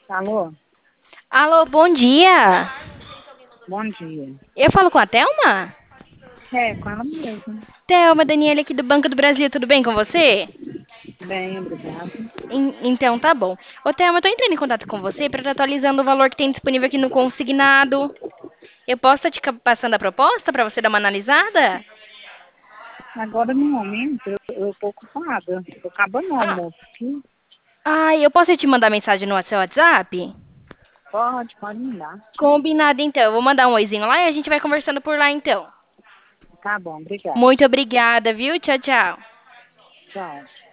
Alô, Alô, bom dia. bom dia. Eu falo com a Thelma? É, com ela mesmo. Thelma, Daniela aqui do Banco do Brasil, tudo bem com você? Bem, obrigada. Então tá bom. Ô Thelma, eu tô entrando em contato com você para estar atualizando o valor que tem disponível aqui no consignado. Eu posso estar te passando a proposta para você dar uma analisada? Agora, no momento, eu tô ocupada. Tô acabando o Ah, almoço aqui. eu posso te mandar mensagem no seu WhatsApp? Pode me dar. Combinado então. Eu vou mandar um oizinho lá e a gente vai conversando por lá então. Tá bom, obrigada. Muito obrigada, viu? Tchau, tchau. Tchau.